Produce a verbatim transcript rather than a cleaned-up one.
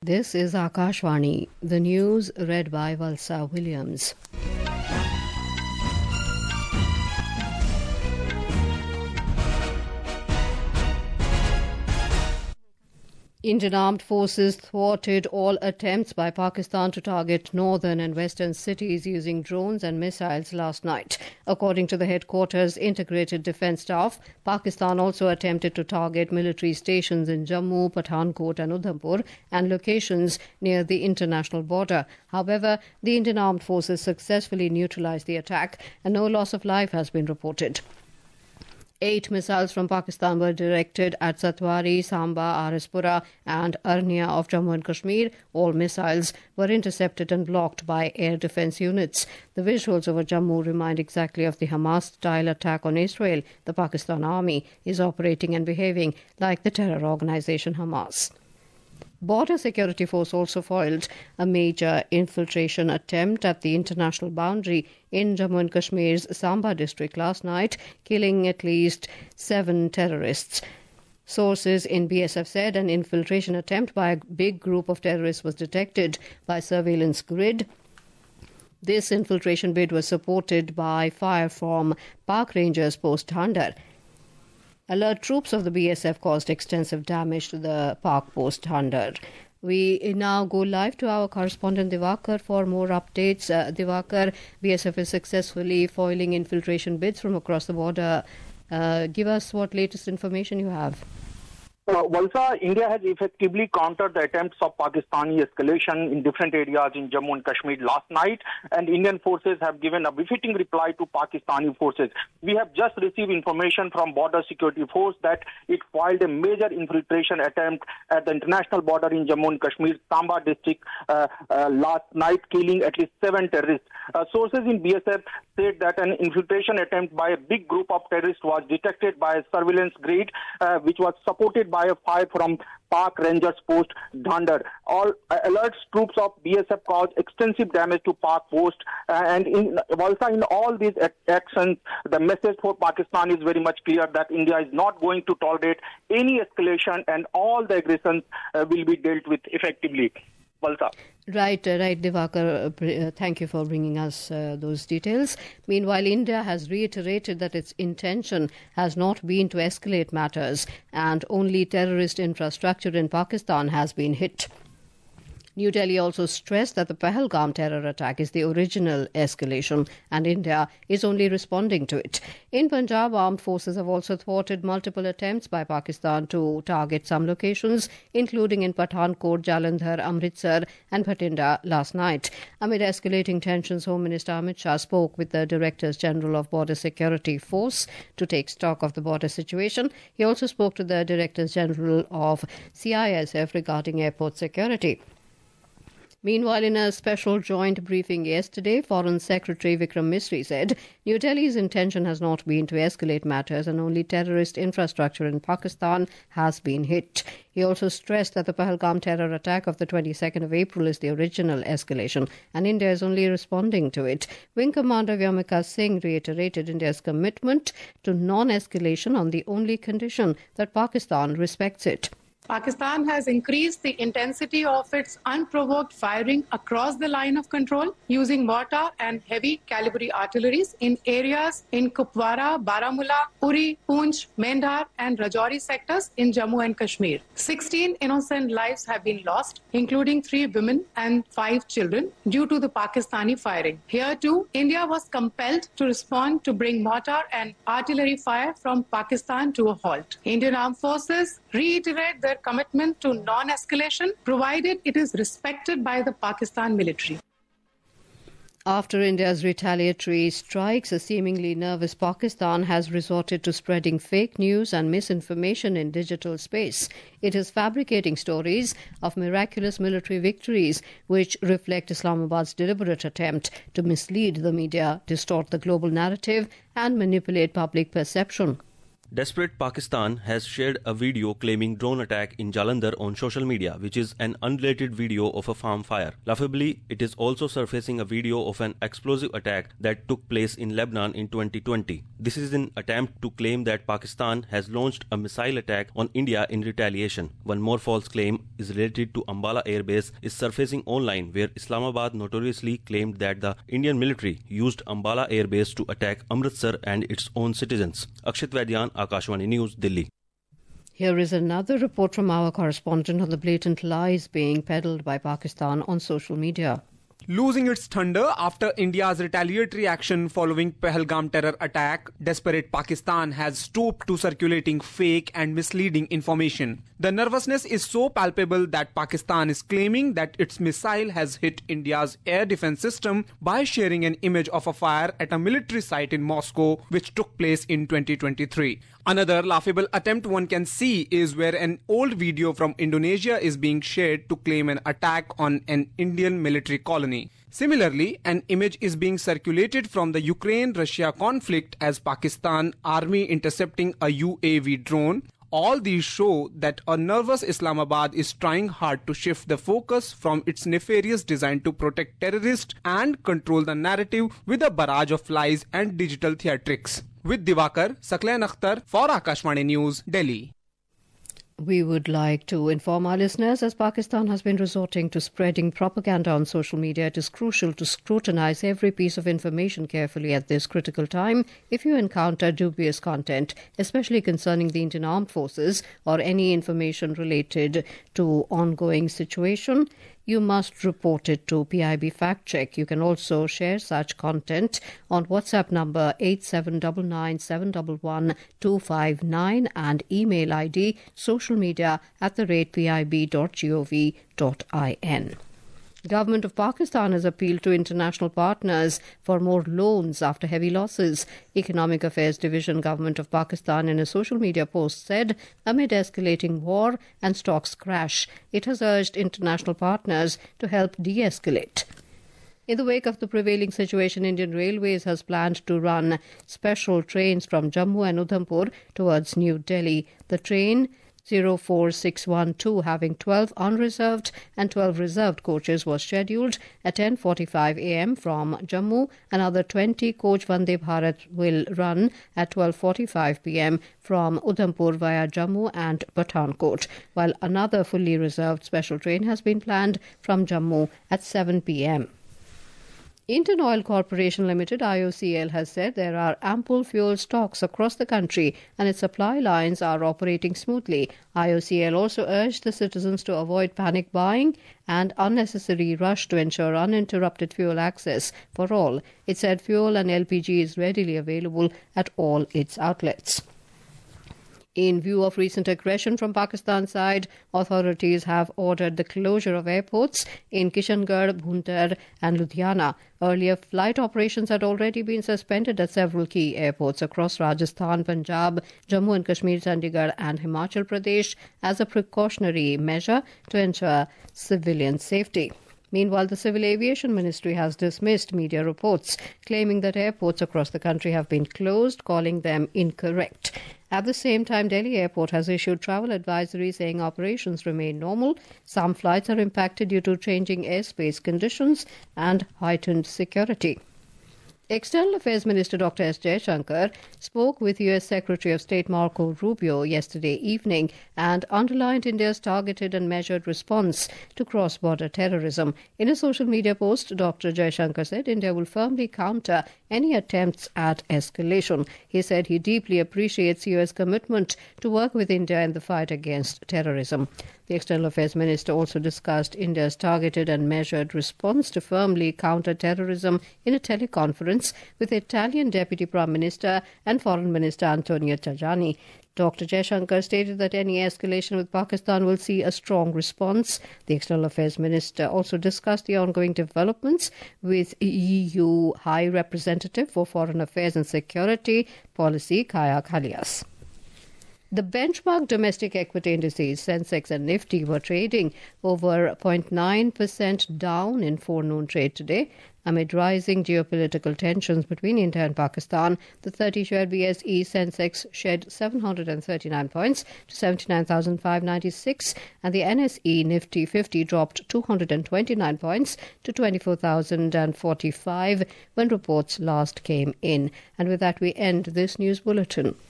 This is Akashvani, the news read by Valsa Williams. Indian armed forces thwarted all attempts by Pakistan to target northern and western cities using drones and missiles last night. According to the headquarters Integrated Defence Staff, Pakistan also attempted to target military stations in Jammu, Pathankot and Udhampur and locations near the international border. However, the Indian armed forces successfully neutralised the attack and no loss of life has been reported. Eight missiles from Pakistan were directed at Satwari, Samba, Arispura and Arnia of Jammu and Kashmir. All missiles were intercepted and blocked by air defence units. The visuals over Jammu remind exactly of the Hamas-style attack on Israel. The Pakistan army is operating and behaving like the terror organisation Hamas. Border Security Force also foiled a major infiltration attempt at the international boundary in Jammu and Kashmir's Samba district last night, killing at least seven terrorists. Sources in B S F said an infiltration attempt by a big group of terrorists was detected by surveillance grid. This infiltration bid was supported by fire from Park Rangers post Thandar. Alert troops of the B S F caused extensive damage to the park post Thandar. We now go live to our correspondent Divakar for more updates. Uh, Divakar, B S F is successfully foiling infiltration bids from across the border. Uh, give us what latest information you have. Uh, Valsa, India has effectively countered the attempts of Pakistani escalation in different areas in Jammu and Kashmir last night, and Indian forces have given a befitting reply to Pakistani forces. We have just received information from Border Security Force that it filed a major infiltration attempt at the international border in Jammu and Kashmir, Samba district, uh, uh, last night, killing at least seven terrorists. Uh, sources in B S F said that an infiltration attempt by a big group of terrorists was detected by a surveillance grid, uh, which was supported by by a fire from Park Rangers post Thandar. All uh, alerts troops of B S F caused extensive damage to Park post, uh, and in also in all these actions, the message for Pakistan is very much clear that India is not going to tolerate any escalation, and all the aggressions uh, will be dealt with effectively. Valsa. Right, uh, right, Divakar. Uh, thank you for bringing us uh, those details. Meanwhile, India has reiterated that its intention has not been to escalate matters and only terrorist infrastructure in Pakistan has been hit. New Delhi also stressed that the Pahalgam terror attack is the original escalation and India is only responding to it. In Punjab, armed forces have also thwarted multiple attempts by Pakistan to target some locations, including in Pathankot, Jalandhar, Amritsar and Bhatinda last night. Amid escalating tensions, Home Minister Amit Shah spoke with the Directors General of Border Security Force to take stock of the border situation. He also spoke to the Directors General of C I S F regarding airport security. Meanwhile, in a special joint briefing yesterday, Foreign Secretary Vikram Misri said New Delhi's intention has not been to escalate matters and only terrorist infrastructure in Pakistan has been hit. He also stressed that the Pahalgam terror attack of the twenty-second of April is the original escalation and India is only responding to it. Wing Commander Vyomika Singh reiterated India's commitment to non-escalation on the only condition that Pakistan respects it. Pakistan has increased the intensity of its unprovoked firing across the line of control using mortar and heavy calibre artilleries in areas in Kupwara, Baramulla, Uri, Poonch, Mendhar and Rajouri sectors in Jammu and Kashmir. sixteen innocent lives have been lost, including three women and five children, due to the Pakistani firing. Here too, India was compelled to respond to bring mortar and artillery fire from Pakistan to a halt. Indian Armed Forces reiterate their commitment to non-escalation, provided it is respected by the Pakistan military. After India's retaliatory strikes, a seemingly nervous Pakistan has resorted to spreading fake news and misinformation in digital space. It is fabricating stories of miraculous military victories which reflect Islamabad's deliberate attempt to mislead the media, distort the global narrative and manipulate public perception. Desperate Pakistan has shared a video claiming drone attack in Jalandhar on social media, which is an unrelated video of a farm fire. Laughably, it is also surfacing a video of an explosive attack that took place in Lebanon in twenty twenty. This is an attempt to claim that Pakistan has launched a missile attack on India in retaliation. One more false claim is related to Ambala Air Base is surfacing online, where Islamabad notoriously claimed that the Indian military used Ambala Air Base to attack Amritsar and its own citizens. Akshit Vaidyan, Akashvani News, Delhi. Here is another report from our correspondent on the blatant lies being peddled by Pakistan on social media. Losing its thunder after India's retaliatory action following Pahalgam terror attack, desperate Pakistan has stooped to circulating fake and misleading information. The nervousness is so palpable that Pakistan is claiming that its missile has hit India's air defense system by sharing an image of a fire at a military site in Moscow, which took place in twenty twenty-three. Another laughable attempt one can see is where an old video from Indonesia is being shared to claim an attack on an Indian military colony. Similarly, an image is being circulated from the Ukraine-Russia conflict as Pakistan army intercepting a U A V drone. All these show that a nervous Islamabad is trying hard to shift the focus from its nefarious design to protect terrorists and control the narrative with a barrage of lies and digital theatrics. With Divakar, Saklain Akhtar for Akashvani News, Delhi. We would like to inform our listeners, as Pakistan has been resorting to spreading propaganda on social media, it is crucial to scrutinize every piece of information carefully at this critical time. If you encounter dubious content, especially concerning the Indian Armed Forces or any information related to ongoing situation, you must report it to P I B Fact Check. You can also share such content on WhatsApp number eight seven nine nine seven one one two five nine and email I D socialmedia at the rate pib dot gov dot in. Government of Pakistan has appealed to international partners for more loans after heavy losses. Economic Affairs Division, Government of Pakistan, in a social media post said, amid escalating war and stocks crash, it has urged international partners to help de-escalate. In the wake of the prevailing situation, Indian Railways has planned to run special trains from Jammu and Udhampur towards New Delhi. The train zero four six one two, having twelve unreserved and twelve reserved coaches, was scheduled at ten forty-five a m from Jammu. Another twenty coach Vande Bharat will run at twelve forty-five p m from Udhampur via Jammu and Pathankot, while another fully reserved special train has been planned from Jammu at seven p m Indian Oil Corporation Limited, I O C L, has said there are ample fuel stocks across the country and its supply lines are operating smoothly. I O C L also urged the citizens to avoid panic buying and unnecessary rush to ensure uninterrupted fuel access for all. It said fuel and L P G is readily available at all its outlets. In view of recent aggression from Pakistan's side, authorities have ordered the closure of airports in Kishangarh, Bhuntar and Ludhiana. Earlier, flight operations had already been suspended at several key airports across Rajasthan, Punjab, Jammu and Kashmir, Chandigarh and Himachal Pradesh as a precautionary measure to ensure civilian safety. Meanwhile, the Civil Aviation Ministry has dismissed media reports claiming that airports across the country have been closed, calling them incorrect. At the same time, Delhi Airport has issued travel advisory saying operations remain normal. Some flights are impacted due to changing airspace conditions and heightened security. External Affairs Minister Doctor S. Jaishankar spoke with U S Secretary of State Marco Rubio yesterday evening and underlined India's targeted and measured response to cross-border terrorism. In a social media post, Doctor Jaishankar said India will firmly counter any attempts at escalation. He said he deeply appreciates U S commitment to work with India in the fight against terrorism. The External Affairs Minister also discussed India's targeted and measured response to firmly counter terrorism in a teleconference with Italian Deputy Prime Minister and Foreign Minister Antonio Tajani. Doctor Jaishankar stated that any escalation with Pakistan will see a strong response. The External Affairs Minister also discussed the ongoing developments with E U High Representative for Foreign Affairs and Security Policy, Kaya Kalias. The benchmark domestic equity indices, Sensex and Nifty, were trading over zero point nine percent down in forenoon trade today. Amid rising geopolitical tensions between India and Pakistan, the thirty-share B S E Sensex shed seven hundred thirty-nine points to seventy-nine thousand five hundred ninety-six, and the N S E Nifty fifty dropped two hundred twenty-nine points to twenty-four thousand forty-five when reports last came in. And with that, we end this news bulletin.